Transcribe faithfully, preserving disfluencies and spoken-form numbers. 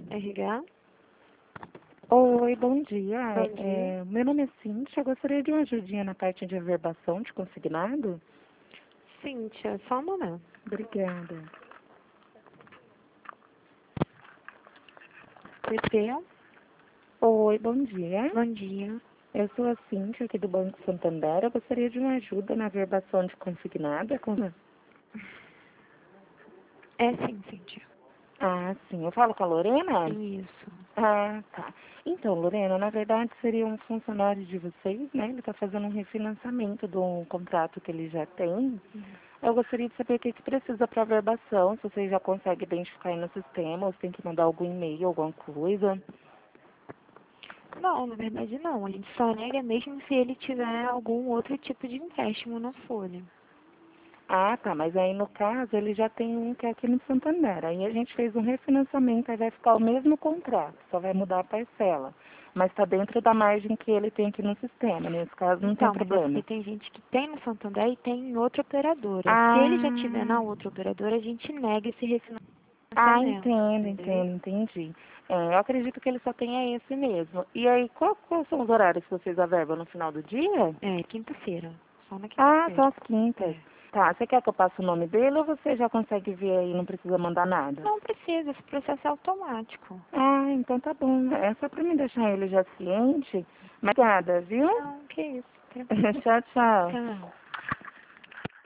R H? Oi, bom dia. Bom dia. É, meu nome é Cíntia. Eu gostaria de uma ajudinha na parte de averbação de consignado. Cíntia, só um momento. Obrigada. P P? Oi, bom dia. Bom dia. Eu sou a Cíntia aqui do Banco Santander. Eu gostaria de uma ajuda na averbação de consignado. É com- É sim, Cíntia. Ah, sim. Eu falo com a Lorena? Isso. Ah, tá. Então, Lorena, na verdade seria um funcionário de vocês, né? Ele está fazendo um refinanciamento de um contrato que ele já tem. Eu gostaria de saber o que, que precisa para averbação, se vocês já conseguem identificar aí no sistema, ou se tem que mandar algum e-mail, alguma coisa. Não, na verdade não. A gente só nega mesmo se ele tiver algum outro tipo de empréstimo na folha. Ah, tá, mas aí no caso ele já tem um que é aqui no Santander. Aí a gente fez um refinanciamento, aí vai ficar o mesmo contrato, só vai mudar a parcela. Mas está dentro da margem que ele tem aqui no sistema, nesse caso não tem Então, mas é porque problema. tem gente que tem no Santander e tem em outra operadora. Se ele já tiver Ah, na outra operadora, a gente nega esse ah, refinanciamento, entendo, entendeu? entendo, entendi. É, eu acredito que ele só tenha esse mesmo. E aí, qual, quais são os horários que vocês averbam no final do dia? É, quinta-feira. Só na Ah, só quinta-feira. às quintas. É. Tá, você quer que eu passe o nome dele ou você já consegue ver aí, não precisa mandar nada? Não precisa, esse processo é automático. Ah, então tá bom. É só pra me deixar ele já ciente. Obrigada, viu? Não, que isso. Tranquilo. Tchau, tchau. Tchau.